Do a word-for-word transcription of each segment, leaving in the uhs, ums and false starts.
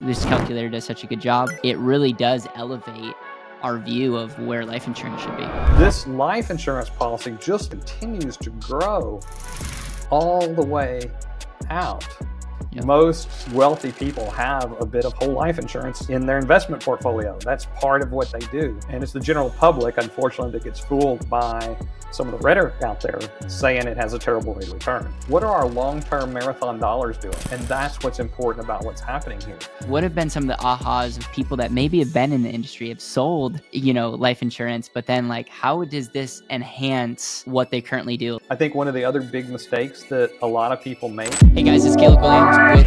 this calculator does such a good job. It really does elevate our view of where life insurance should be. This life insurance policy just continues to grow all the way out. Yep. Most wealthy people have a bit of whole life insurance in their investment portfolio. That's part of what they do. And it's the general public, unfortunately, that gets fooled by some of the rhetoric out there saying it has a terrible rate of return. What are our long-term marathon dollars doing? And that's what's important about what's happening here. What have been some of the ahas of people that maybe have been in the industry, have sold, you know, life insurance, but then like, how does this enhance what they currently do? I think one of the other big mistakes that a lot of people make. Hey guys, it's Caleb Williams with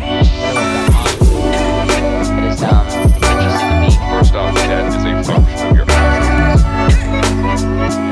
It is um, interesting to me. First off, debt is a function of your assets.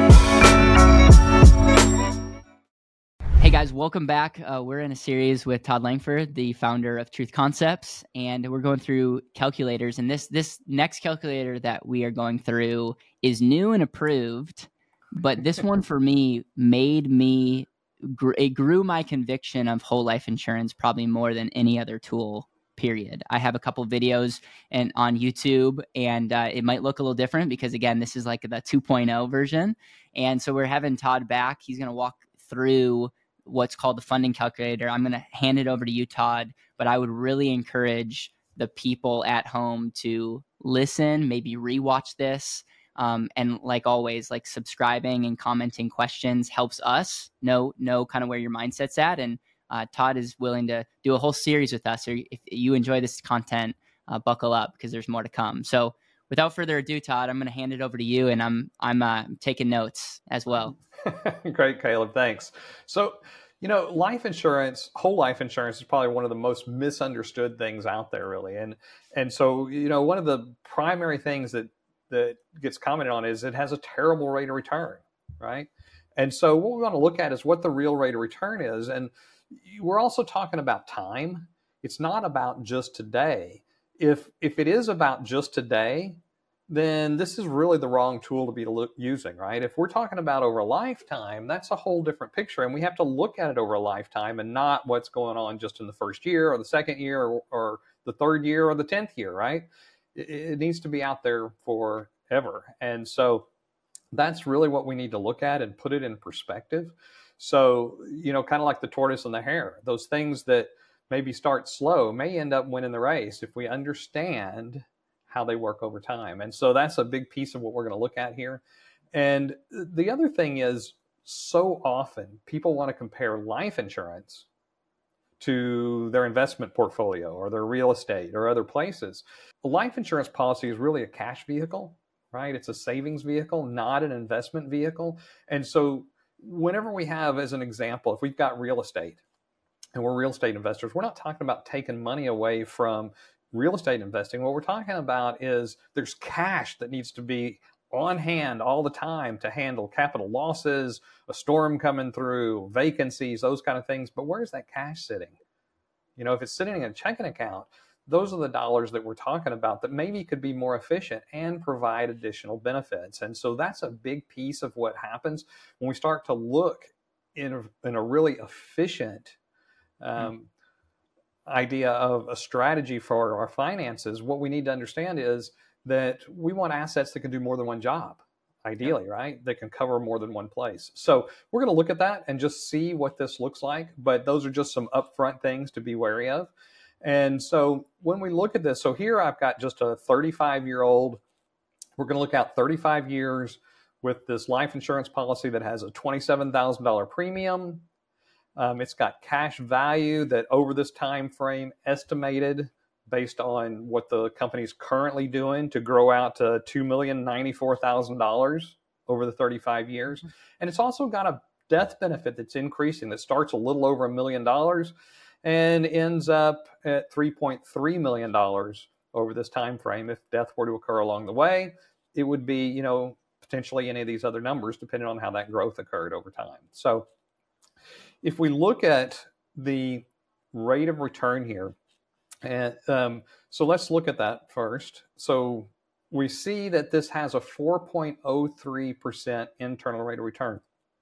Hey guys, welcome back. Uh, we're in a series with Todd Langford, the founder of Truth Concepts, and we're going through calculators. And this this next calculator that we are going through is new and approved, but this one for me made me, it grew my conviction of whole life insurance probably more than any other tool, period. I have a couple videos and on YouTube, and uh, it might look a little different because, again, this is like the two point oh version. And so we're having Todd back. He's going to walk through what's called the funding calculator. I'm going to hand it over to you, Todd, but I would really encourage the people at home to listen, maybe rewatch this. Um, and like always, like subscribing and commenting questions helps us know, know kind of where your mindset's at. And uh, Todd is willing to do a whole series with us. Or if you enjoy this content, uh, buckle up because there's more to come. So without further ado, Todd, I'm going to hand it over to you, and I'm I'm uh, taking notes as well. Great, Caleb. Thanks. So, you know, life insurance, whole life insurance is probably one of the most misunderstood things out there, really. And and so, you know, one of the primary things that that gets commented on is it has a terrible rate of return, right? And so what we want to look at is what the real rate of return is. And we're also talking about time. It's not about just today. If if it is about just today, then this is really the wrong tool to be look, using, right? If we're talking about over a lifetime, that's a whole different picture. And we have to look at it over a lifetime and not what's going on just in the first year or the second year or, or the third year or the tenth year, right? It, it needs to be out there forever. And so that's really what we need to look at and put it in perspective. So, you know, kind of like the tortoise and the hare, those things that maybe start slow may end up winning the race if we understand how they work over time. And so that's a big piece of what we're going to look at here. And the other thing is, so often people want to compare life insurance to their investment portfolio or their real estate or other places. A life insurance policy is really a cash vehicle, right? It's a savings vehicle, not an investment vehicle. And so whenever we have, as an example, if we've got real estate and we're real estate investors, we're not talking about taking money away from real estate investing. What we're talking about is there's cash that needs to be on hand all the time to handle capital losses, a storm coming through, vacancies, those kind of things. But where's that cash sitting? You know, if it's sitting in a checking account, those are the dollars that we're talking about that maybe could be more efficient and provide additional benefits. And so that's a big piece of what happens when we start to look in a, in a really efficient um, mm-hmm. idea of a strategy for our finances. What we need to understand is that we want assets that can do more than one job, ideally, yeah. right? That can cover more than one place. So we're going to look at that and just see what this looks like. But those are just some upfront things to be wary of. And so when we look at this, so here I've got just a thirty-five year old. We're going to look at thirty-five years with this life insurance policy that has a twenty-seven thousand dollars premium. Um, it's got cash value that over this time frame estimated based on what the company's currently doing to grow out to two million ninety-four thousand dollars over the thirty-five years. Mm-hmm. And it's also got a death benefit that's increasing that starts a little over a million dollars and ends up at three point three million dollars over this time frame. If death were to occur along the way, it would be, you know, potentially any of these other numbers depending on how that growth occurred over time. So if we look at the rate of return here, and um, so let's look at that first. So we see that this has a four point oh three percent internal rate of return.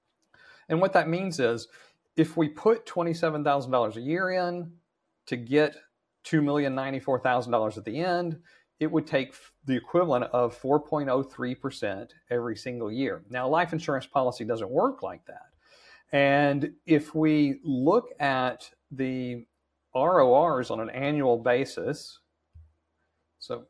And what that means is if we put twenty-seven thousand dollars a year in to get two million ninety-four thousand dollars at the end, it would take the equivalent of four point zero three percent every single year. Now, a life insurance policy doesn't work like that. And if we look at the R O Rs on an annual basis, so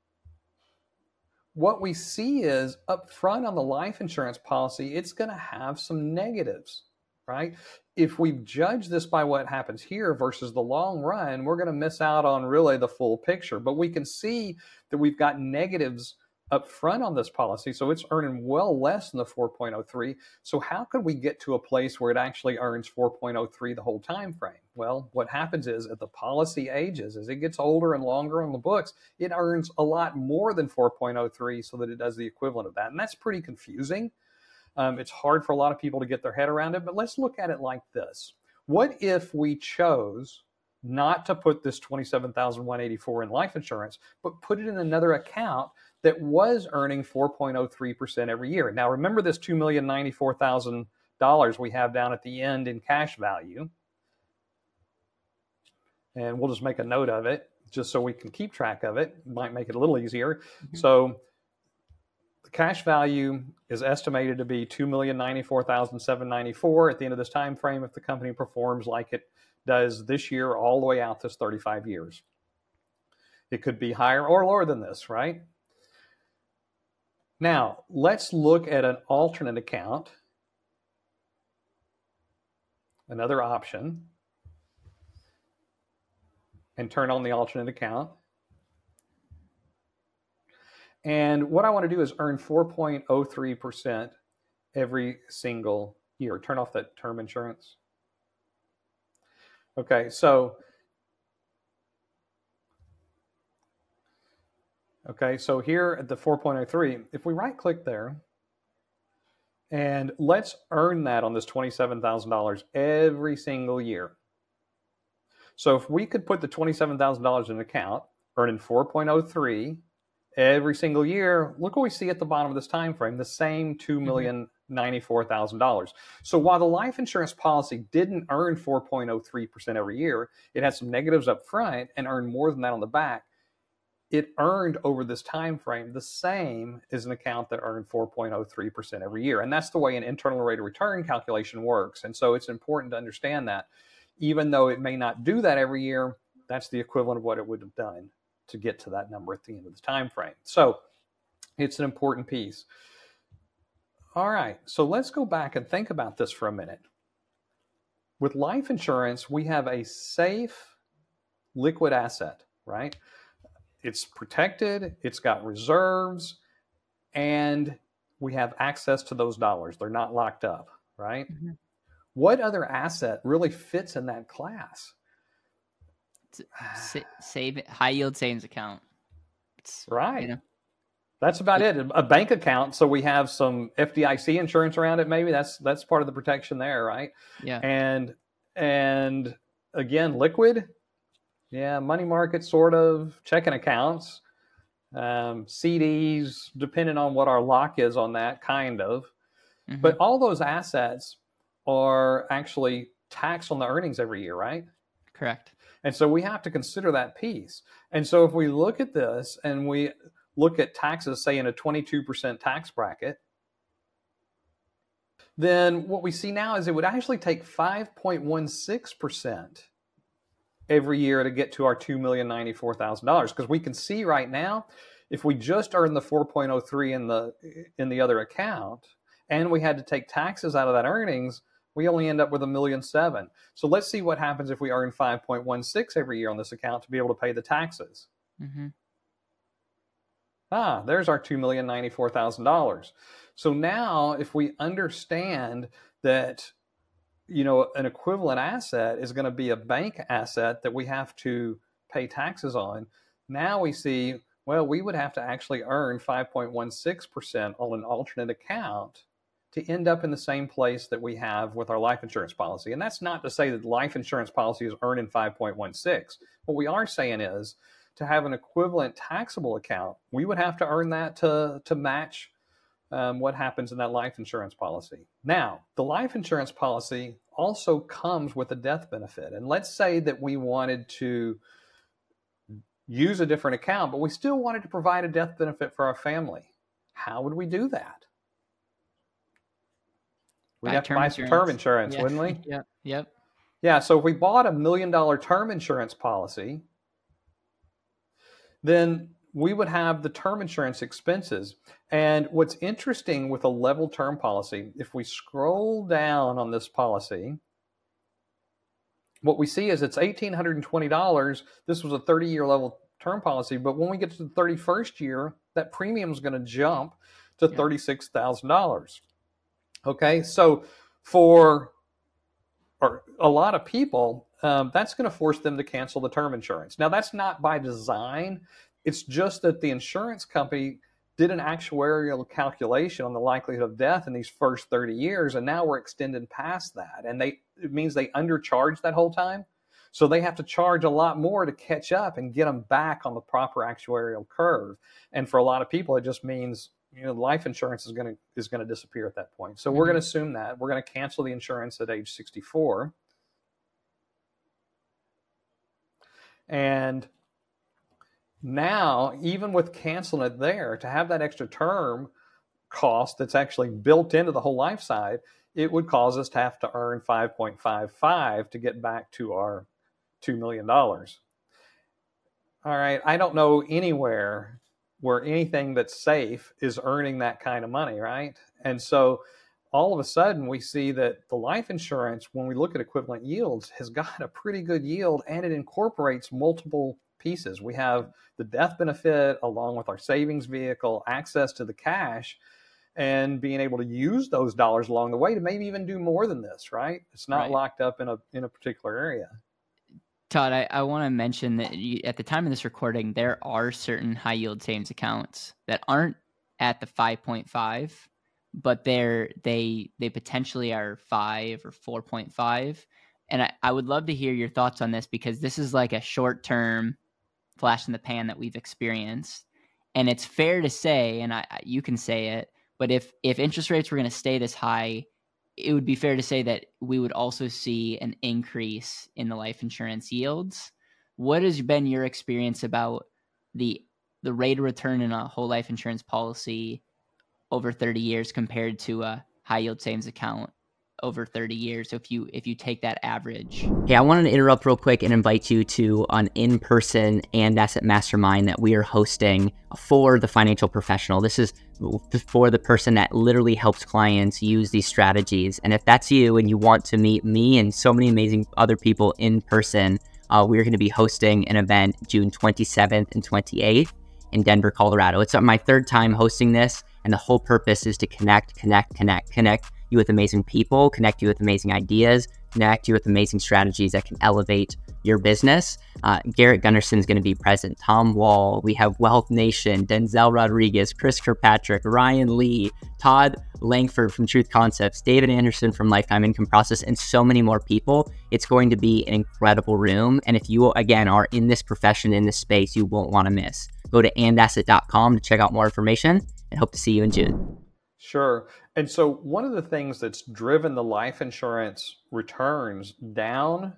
what we see is up front on the life insurance policy, it's going to have some negatives, right? If we judge this by what happens here versus the long run, we're going to miss out on really the full picture. But we can see that we've got negatives up front on this policy, so it's earning well less than the four point zero three. So how could we get to a place where it actually earns four point zero three the whole time frame? Well, what happens is as the policy ages, as it gets older and longer on the books, it earns a lot more than four point zero three so that it does the equivalent of that. And that's pretty confusing. Um, it's hard for a lot of people to get their head around it, but let's look at it like this. What if we chose not to put this twenty-seven thousand one hundred eighty-four in life insurance, but put it in another account that was earning four point zero three percent every year? Now, remember this two million ninety-four thousand dollars we have down at the end in cash value. And we'll just make a note of it just so we can keep track of it. Might make it a little easier. Mm-hmm. So the cash value is estimated to be two million ninety-four thousand seven hundred ninety-four at the end of this time frame if the company performs like it does this year all the way out this thirty-five years. It could be higher or lower than this, right? Now, let's look at an alternate account, another option, and turn on the alternate account. And what I want to do is earn four point zero three percent every single year. Turn off that term insurance. Okay, so Okay, so here at the four point zero three, if we right click there, and let's earn that on this twenty-seven thousand dollars every single year. So if we could put the twenty-seven thousand dollars in an account, earning four point zero three every single year, look what we see at the bottom of this time frame, the same two million ninety-four thousand dollars. So while the life insurance policy didn't earn four point zero three percent every year, it had some negatives up front and earned more than that on the back. It earned over this time frame the same as an account that earned four point zero three percent every year. And that's the way an internal rate of return calculation works. And so it's important to understand that even though it may not do that every year, that's the equivalent of what it would have done to get to that number at the end of the time frame. So it's an important piece. All right, so let's go back and think about this for a minute. With life insurance, we have a safe liquid asset, right? It's protected, it's got reserves, and we have access to those dollars. They're not locked up, right? Mm-hmm. What other asset really fits in that class? Sa- save high yield savings account. It's, right. You know. That's about it. A bank account, so we have some F D I C insurance around it. Maybe that's that's part of the protection there, right? Yeah. And and again, liquid. Yeah, money market sort of, checking accounts, um, C Ds, depending on what our lock is on that, kind of. Mm-hmm. But all those assets are actually taxed on the earnings every year, right? Correct. And so we have to consider that piece. And so if we look at this and we look at taxes, say in a twenty-two percent tax bracket, then what we see now is it would actually take five point one six percent every year to get to our two million ninety-four thousand dollars. Because we can see right now, if we just earned the four point zero three in the in the other account, and we had to take taxes out of that earnings, we only end up with a million seven. So let's see what happens if we earn five point one six every year on this account to be able to pay the taxes. Mm-hmm. Ah, there's our two million ninety-four thousand dollars. So now if we understand that, you know, an equivalent asset is going to be a bank asset that we have to pay taxes on, now we see, well, we would have to actually earn five point one six percent on an alternate account to end up in the same place that we have with our life insurance policy. And that's not to say that life insurance policy is earning five point one six. What we are saying is to have an equivalent taxable account, we would have to earn that to, to match um, what happens in that life insurance policy. Now, the life insurance policy also comes with a death benefit. And let's say that we wanted to use a different account, but we still wanted to provide a death benefit for our family. How would we do that? We'd Buy have to term buy some insurance. term insurance, Yeah. wouldn't we? Yep. Yep. Yeah, so if we bought a million dollar term insurance policy, then we would have the term insurance expenses. And what's interesting with a level term policy, if we scroll down on this policy, what we see is it's one thousand eight hundred twenty dollars. This was a thirty year level term policy, but when we get to the thirty-first year, that premium is going to jump to thirty-six thousand dollars. Okay, so for or a lot of people, um, that's going to force them to cancel the term insurance. Now, that's not by design. It's just that the insurance company did an actuarial calculation on the likelihood of death in these first thirty years, and now we're extending past that. And they it means they undercharged that whole time. So they have to charge a lot more to catch up and get them back on the proper actuarial curve. And for a lot of people, it just means, you know, life insurance is going to is going to disappear at that point. So mm-hmm. we're going to assume that. We're going to cancel the insurance at age sixty-four. And now, even with canceling it there, to have that extra term cost that's actually built into the whole life side, it would cause us to have to earn five point five five to get back to our two million dollars. All right, I don't know anywhere where anything that's safe is earning that kind of money, right? And so all of a sudden we see that the life insurance, when we look at equivalent yields, has got a pretty good yield, and it incorporates multiple pieces. We have the death benefit along with our savings vehicle, access to the cash, and being able to use those dollars along the way to maybe even do more than this, right? It's not right. locked up in a in a particular area. Todd, I, I want to mention that you, at the time of this recording, there are certain high yield savings accounts that aren't at the five point five, but they're they they potentially are five or four point five. And I, I would love to hear your thoughts on this, because this is like a short term flash in the pan that we've experienced. And it's fair to say, and I, you can say it, but if if interest rates were going to stay this high, it would be fair to say that we would also see an increase in the life insurance yields. What has been your experience about the the rate of return in a whole life insurance policy over thirty years compared to a high yield savings account over thirty years, if you if you take that average? Hey, I wanted to interrupt real quick and invite you to an in-person and asset mastermind that we are hosting for the financial professional. This is for the person that literally helps clients use these strategies. And if that's you and you want to meet me and so many amazing other people in person, uh, we're going to be hosting an event June twenty-seventh and twenty-eighth in Denver, Colorado. It's my third time hosting this, and the whole purpose is to connect, connect, connect, connect you with amazing people, connect you with amazing ideas, connect you with amazing strategies that can elevate your business. Uh, Garrett Gunnarson's going to be present, Tom Wall, we have Wealth Nation, Denzel Rodriguez, Chris Kirkpatrick, Ryan Lee, Todd Langford from Truth Concepts, David Anderson from Lifetime Income Process, and so many more people. It's going to be an incredible room. And if you, again, are in this profession, in this space, you won't want to miss. Go to and asset dot com to check out more information, and hope to see you in June. Sure. And so one of the things that's driven the life insurance returns down,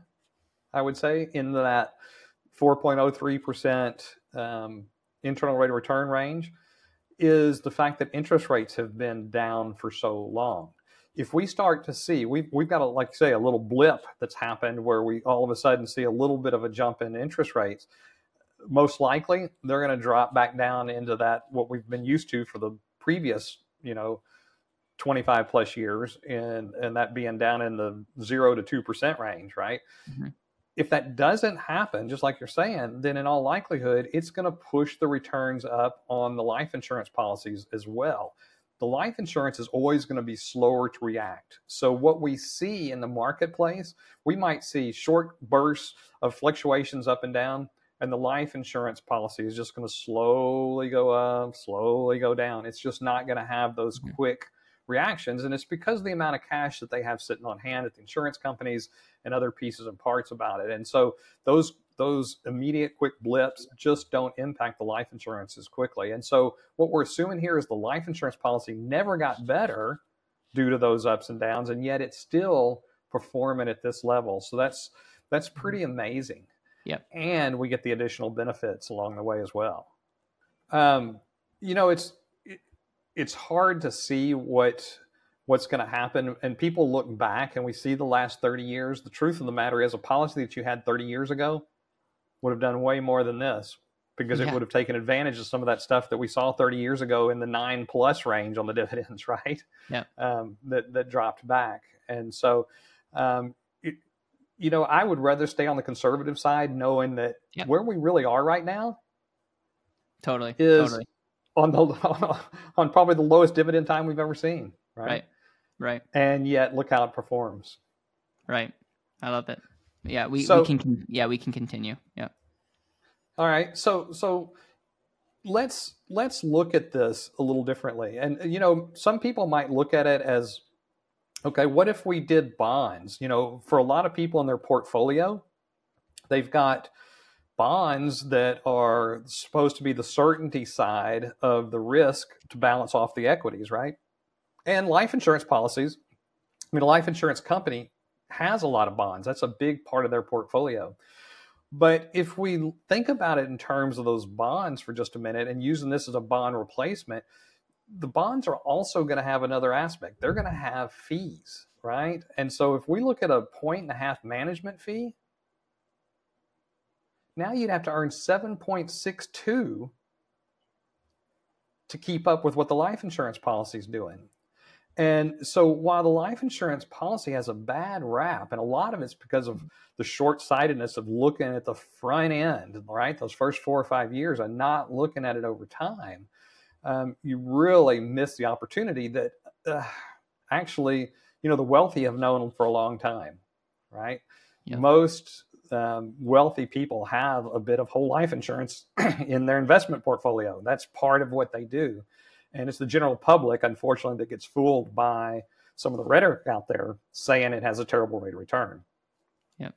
I would say, in that four point oh three percent um, internal rate of return range, is the fact that interest rates have been down for so long. If we start to see, we've, we've got, a, like you say, a little blip that's happened where we all of a sudden see a little bit of a jump in interest rates, most likely they're going to drop back down into that, what we've been used to for the previous, you know, twenty-five plus years, and, and that being down in the zero to two percent range, right? Mm-hmm. If that doesn't happen, just like you're saying, then in all likelihood, it's going to push the returns up on the life insurance policies as well. The life insurance is always going to be slower to react. So what we see in the marketplace, we might see short bursts of fluctuations up and down, and the life insurance policy is just going to slowly go up, slowly go down. It's just not going to have those mm-hmm. quick reactions, and it's because of the amount of cash that they have sitting on hand at the insurance companies and other pieces and parts about it. And so those those immediate quick blips just don't impact the life insurance as quickly. And so what we're assuming here is the life insurance policy never got better due to those ups and downs, and yet it's still performing at this level. So that's that's pretty amazing. Yep. And we get the additional benefits along the way as well. Um, you know, it's it, it's hard to see what what's going to happen. And people look back and we see the last thirty years. The truth of the matter is, a policy that you had thirty years ago would have done way more than this, because it Yeah. would have taken advantage of some of that stuff that we saw thirty years ago in the nine plus range on the dividends, right? Yeah. Um, that, that dropped back. And so, um, it, you know, I would rather stay on the conservative side, knowing that Yep. where we really are right now Totally. is Totally. on the on probably the lowest dividend time we've ever seen, right? Right. Right. And yet, look how it performs. Right. I love it. Yeah, we, So- we can con- yeah, we can continue. Yeah. All right, so so let's let's look at this a little differently. And you know, some people might look at it as, okay, what if we did bonds? You know, for a lot of people in their portfolio, they've got bonds that are supposed to be the certainty side of the risk to balance off the equities, right? And life insurance policies, I mean, a life insurance company has a lot of bonds. That's a big part of their portfolio. But if we think about it in terms of those bonds for just a minute, and using this as a bond replacement, the bonds are also going to have another aspect. They're going to have fees, right? And so if we look at a point and a half management fee, now you'd have to earn seven point six two to keep up with what the life insurance policy is doing. And so while the life insurance policy has a bad rap, and a lot of it's because of the short-sightedness of looking at the front end, right, those first four or five years, and not looking at it over time, um, you really miss the opportunity that uh, actually, you know, the wealthy have known for a long time, right? Yeah. Most um, wealthy people have a bit of whole life insurance in their investment portfolio. That's part of what they do. And it's the general public, unfortunately, that gets fooled by some of the rhetoric out there saying it has a terrible rate of return. Yep.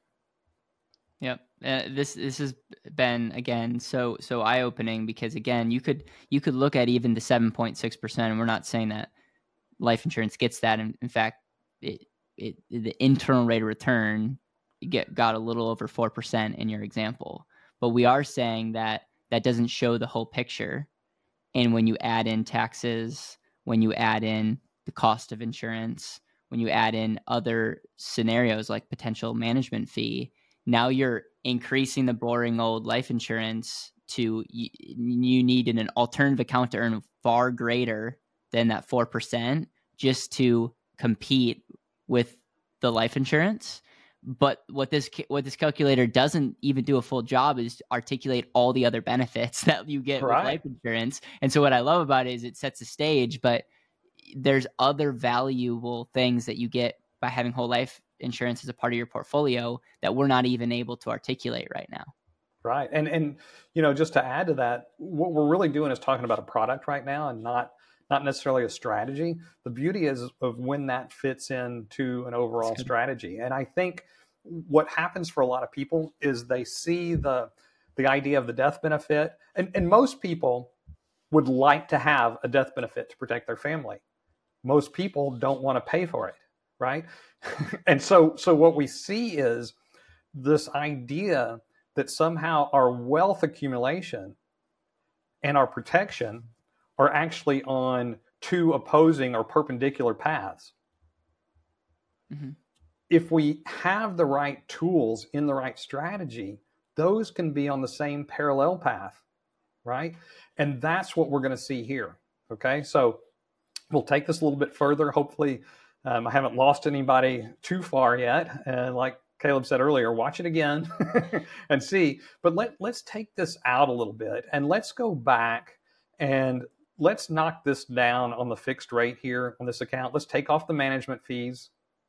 Yep. Uh, this this has been again so so eye opening, because again you could you could look at even the seven point six percent, and we're not saying that life insurance gets that. In, in fact, it, it the internal rate of return get got a little over four percent in your example, but we are saying that that doesn't show the whole picture. And when you add in taxes, when you add in the cost of insurance, when you add in other scenarios like potential management fee, now you're increasing the boring old life insurance to you, you need an alternative account to earn far greater than that four percent just to compete with the life insurance. But what this what this calculator doesn't even do a full job is articulate all the other benefits that you get Right. with life insurance. And so what I love about it is it sets the stage, but there's other valuable things that you get by having whole life insurance as a part of your portfolio that we're not even able to articulate right now. Right. And, and you know, just to add to that, what we're really doing is talking about a product right now, and not not necessarily a strategy. The beauty is of when that fits into an overall strategy. And I think what happens for a lot of people is they see the the idea of the death benefit, and, and most people would like to have a death benefit to protect their family. Most people don't want to pay for it, right? And so so what we see is this idea that somehow our wealth accumulation and our protection are actually on two opposing or perpendicular paths. Mm-hmm. If we have the right tools in the right strategy, those can be on the same parallel path, right? And that's what we're going to see here, okay? So we'll take this a little bit further. Hopefully, um, I haven't lost anybody too far yet. And like Caleb said earlier, watch it again and see. But let, let's take this out a little bit, and let's go back and let's knock this down on the fixed rate here on this account. Let's take off the management fees.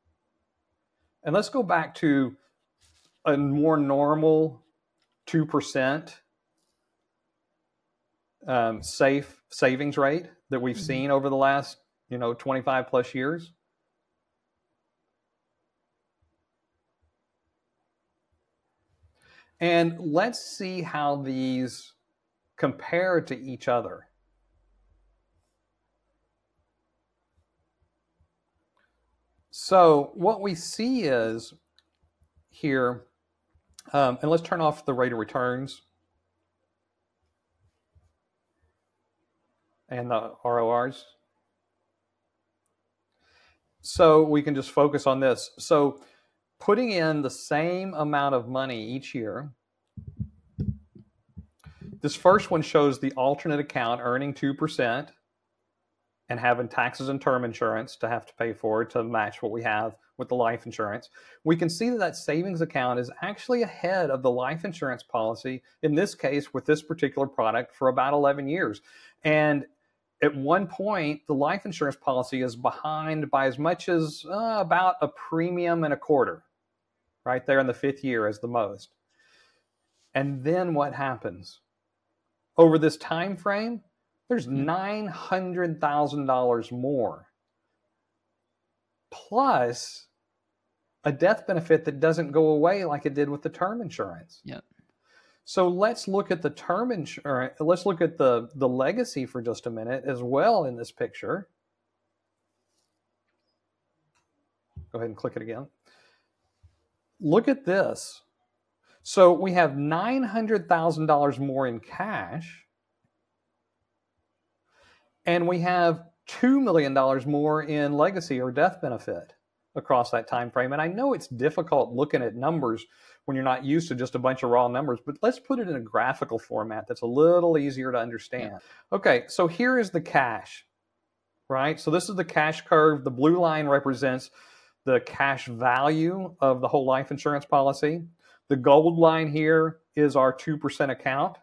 And let's go back to a more normal two percent um, safe savings rate that we've seen over the last, you know, twenty-five plus years. And let's see how these compare to each other. So what we see is here Um, and let's turn off the rate of returns and the R O Rs. So we can just focus on this. So putting in the same amount of money each year, this first one shows the alternate account earning two percent and having taxes and term insurance to have to pay for to match what we have with the life insurance. We can see that that savings account is actually ahead of the life insurance policy, in this case with this particular product, for about eleven years. And at one point, the life insurance policy is behind by as much as uh, about a premium and a quarter, right there in the fifth year as the most. And then what happens? Over this time frame, there's nine hundred thousand dollars more, plus a death benefit that doesn't go away like it did with the term insurance. Yep. So let's look at the term insurance. Let's look at the, the legacy for just a minute as well in this picture. Go ahead and click it again. Look at this. So we have nine hundred thousand dollars more in cash, and we have two million dollars more in legacy or death benefit across that time frame. And I know it's difficult looking at numbers when you're not used to just a bunch of raw numbers, but let's put it in a graphical format that's a little easier to understand. Yeah. Okay, so here is the cash, right? So this is the cash curve. The blue line represents the cash value of the whole life insurance policy. The gold line here is our two percent account.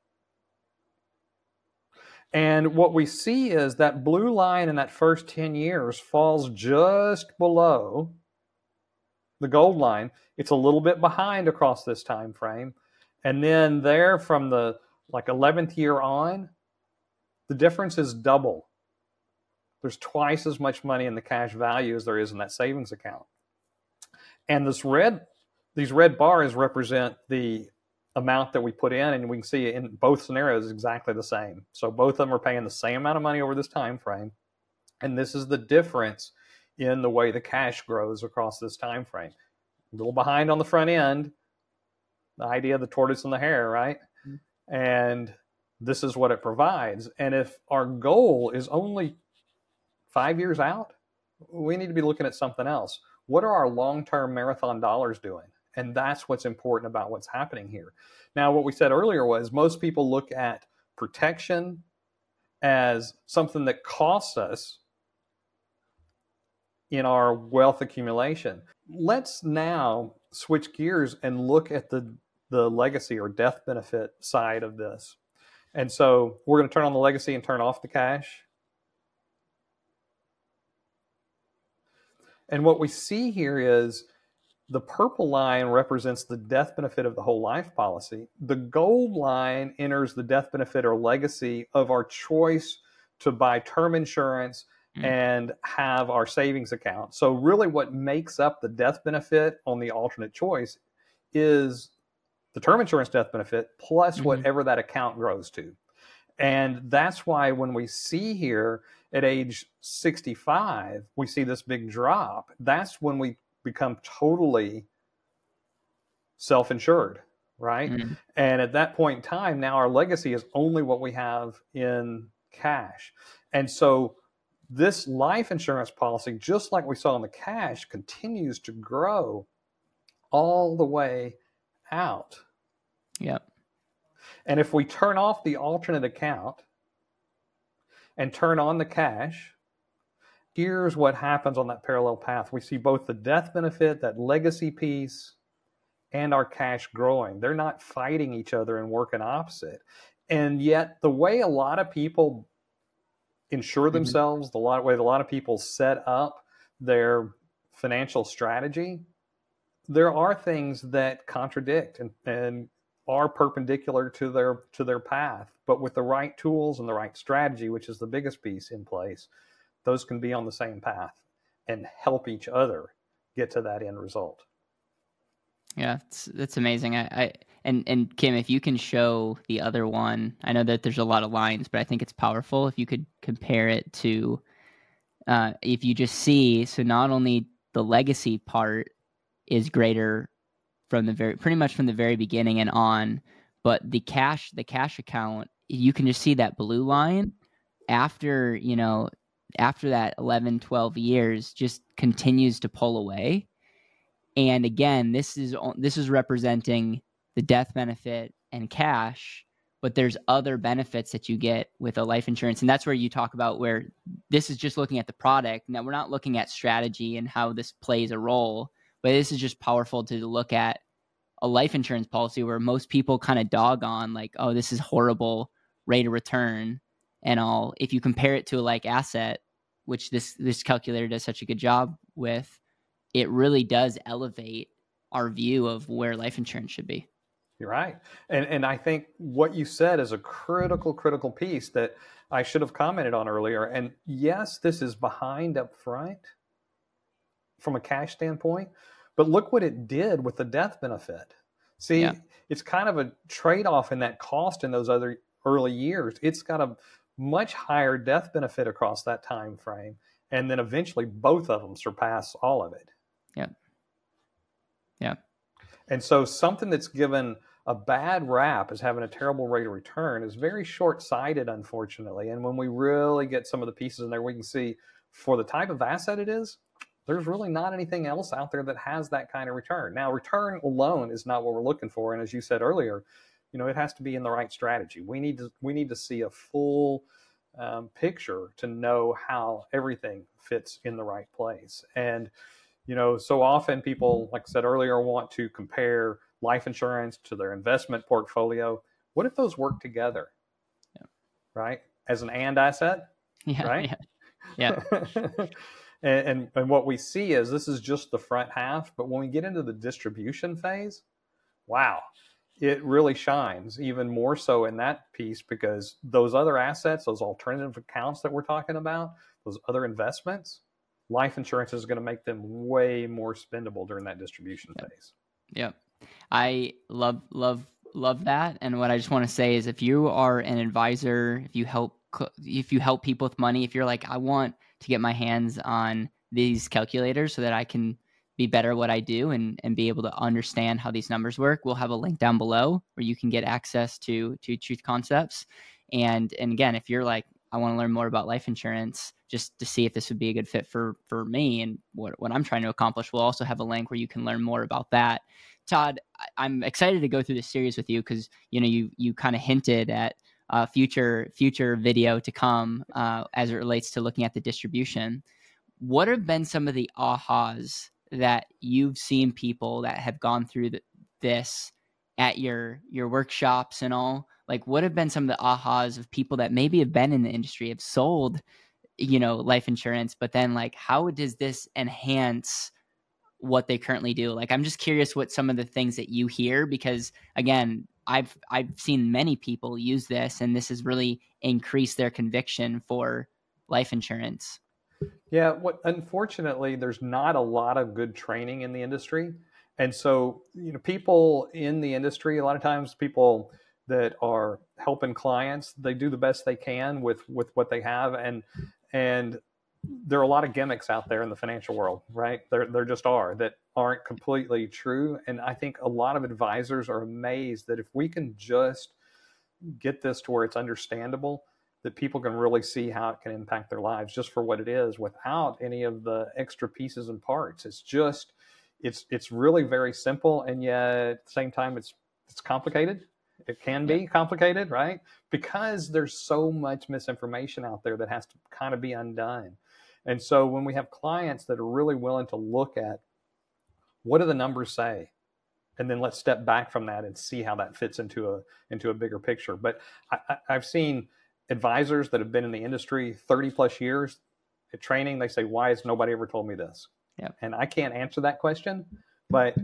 And what we see is that blue line in that first ten years falls just below the gold line. It's a little bit behind across this time frame. And then there from the like eleventh year on, the difference is double. There's twice as much money in the cash value as there is in that savings account. And this red, these red bars represent the amount that we put in, and we can see in both scenarios exactly the same. So both of them are paying the same amount of money over this time frame. And this is the difference in the way the cash grows across this time frame. A little behind on the front end, the idea of the tortoise and the hare, right? Mm-hmm. And this is what it provides. And if our goal is only five years out, we need to be looking at something else. What are our long-term marathon dollars doing? And that's what's important about what's happening here. Now, what we said earlier was most people look at protection as something that costs us in our wealth accumulation. Let's now switch gears and look at the, the legacy or death benefit side of this. And so we're going to turn on the legacy and turn off the cash. And what we see here is the purple line represents the death benefit of the whole life policy. The gold line enters the death benefit or legacy of our choice to buy term insurance mm. and have our savings account. So really what makes up the death benefit on the alternate choice is the term insurance death benefit plus mm-hmm. whatever that account grows to. And that's why when we see here at age sixty-five, we see this big drop. That's when we become totally self-insured, right? Mm-hmm. And at that point in time, now our legacy is only what we have in cash. And so this life insurance policy, just like we saw in the cash, continues to grow all the way out. Yep. And if we turn off the alternate account and turn on the cash, here's what happens on that parallel path. We see both the death benefit, that legacy piece, and our cash growing. They're not fighting each other and working opposite. And yet the way a lot of people insure mm-hmm. themselves, the lot, way a lot of people set up their financial strategy, there are things that contradict and, and are perpendicular to their to their path. But with the right tools and the right strategy, which is the biggest piece in place, those can be on the same path and help each other get to that end result. Yeah, it's, that's amazing. I, I and and Kim, if you can show the other one, I know that there's a lot of lines, but I think it's powerful if you could compare it to, uh, if you just see, so not only the legacy part is greater from the very, pretty much from the very beginning and on. But the cash, the cash account, you can just see that blue line after, you know, after that eleven, twelve years just continues to pull away. And again, this is, this is representing the death benefit and cash, but there's other benefits that you get with a life insurance. And that's where you talk about where this is just looking at the product. Now, we're not looking at strategy and how this plays a role, but this is just powerful to look at a life insurance policy where most people kind of dog on like, oh, this is horrible rate of return and all. If you compare it to a like asset, which this, this calculator does such a good job with, it really does elevate our view of where life insurance should be. You're right. And and I think what you said is a critical, critical piece that I should have commented on earlier. And yes, this is behind up front from a cash standpoint, but look what it did with the death benefit. See, yeah. It's kind of a trade-off in that cost in those other early years. It's got a much higher death benefit across that time frame. And then eventually both of them surpass all of it. Yeah. Yeah. And so something that's given a bad rap as having a terrible rate of return is very short-sighted, unfortunately. And when we really get some of the pieces in there, we can see for the type of asset it is, there's really not anything else out there that has that kind of return. Now, return alone is not what we're looking for. And as you said earlier, you know, it has to be in the right strategy. We need to, we need to see a full um, picture to know how everything fits in the right place. And you know, so often people, like I said earlier, want to compare life insurance to their investment portfolio. What if those work together? Yeah. Right? As an and asset? Yeah. Right? Yeah. yeah. and, and and what we see is this is just the front half, but when we get into the distribution phase, wow, it really shines even more so in that piece because those other assets, those alternative accounts that we're talking about, those other investments, life insurance is going to make them way more spendable during that distribution yep. phase. Yep. I love, love, love that. And what I just want to say is if you are an advisor, if you help, if you help people with money, if you're like, I want to get my hands on these calculators so that I can be better at what I do and, and be able to understand how these numbers work, we'll have a link down below where you can get access to, to Truth Concepts. And, and again, if you're like, I want to learn more about life insurance just to see if this would be a good fit for, for me and what, what I'm trying to accomplish. We'll also have a link where you can learn more about that. Todd, I'm excited to go through this series with you because, you know, you, you kind of hinted at uh, future, future video to come uh, as it relates to looking at the distribution. What have been some of the ahas that you've seen people that have gone through the, this at your, your workshops and all? Like, what have been some of the ahas of people that maybe have been in the industry, have sold, you know, life insurance, but then like, how does this enhance what they currently do? Like, I'm just curious what some of the things that you hear, because again, I've, I've seen many people use this and this has really increased their conviction for life insurance. Yeah. What, unfortunately, there's not a lot of good training in the industry. And so, you know, people in the industry, a lot of times people that are helping clients, they do the best they can with, with what they have. And, and there are a lot of gimmicks out there in the financial world, right? There, there just are that aren't completely true. And I think a lot of advisors are amazed that if we can just get this to where it's understandable, that people can really see how it can impact their lives just for what it is without any of the extra pieces and parts. It's just, it's, it's really very simple. And yet at the same time, it's, it's complicated. It can be complicated, right? Because there's so much misinformation out there that has to kind of be undone. And so when we have clients that are really willing to look at what do the numbers say, and then let's step back from that and see how that fits into a into a bigger picture. But I, I, I've seen advisors that have been in the industry thirty plus years at training. They say, "Why has nobody ever told me this?" Yeah. And I can't answer that question, but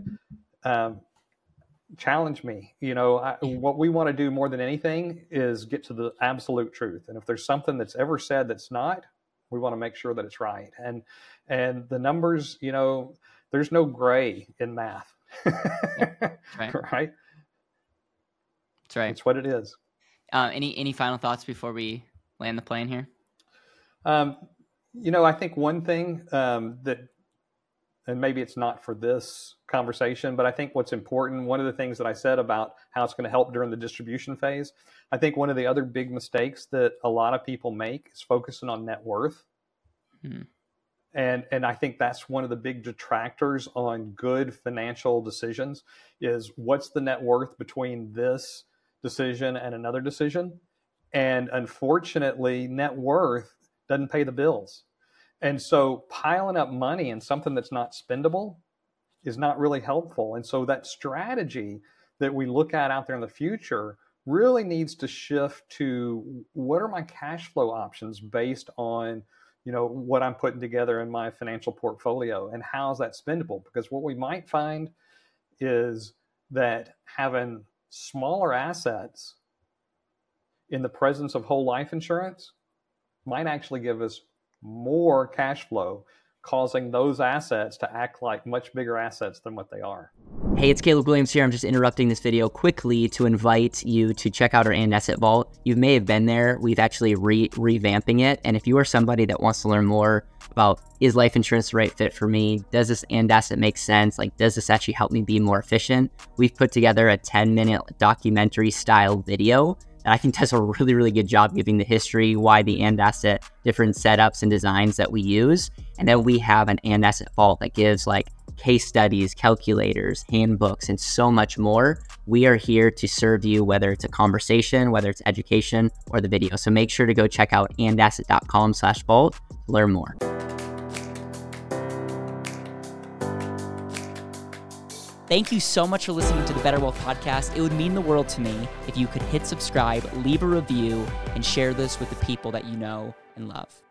um, challenge me. You know, I, what we want to do more than anything is get to the absolute truth. And if there's something that's ever said that's not, we want to make sure that it's right. And and the numbers, you know, there's no gray in math. Yeah, right. Right? That's right. It's what it is. Uh, any any final thoughts before we land the plane here? Um, you know, I think one thing um, that and maybe it's not for this conversation, but I think what's important, one of the things that I said about how it's going to help during the distribution phase, I think one of the other big mistakes that a lot of people make is focusing on net worth. Hmm. And and I think that's one of the big detractors on good financial decisions is what's the net worth between this decision and another decision. And unfortunately, net worth doesn't pay the bills. And so piling up money in something that's not spendable is not really helpful. And so that strategy that we look at out there in the future really needs to shift to what are my cash flow options based on, you know, what I'm putting together in my financial portfolio and how is that spendable? Because what we might find is that having smaller assets in the presence of whole life insurance might actually give us more cash flow, causing those assets to act like much bigger assets than what they are. Hey, it's Caleb Williams here. I'm just interrupting this video quickly to invite you to check out our And Asset Vault. You may have been there. We've actually re revamping it. And if you are somebody that wants to learn more about, is life insurance the right fit for me? Does this And Asset make sense? Like, does this actually help me be more efficient? We've put together a ten minute documentary style video that I think does a really, really good job giving the history, why the And Asset, different setups and designs that we use. And then we have an And Asset Vault that gives like case studies, calculators, handbooks, and so much more. We are here to serve you, whether it's a conversation, whether it's education, or the video. So make sure to go check out andasset.com slash vault to learn more. Thank you so much for listening to the Better Wealth Podcast. It would mean the world to me if you could hit subscribe, leave a review, and share this with the people that you know and love.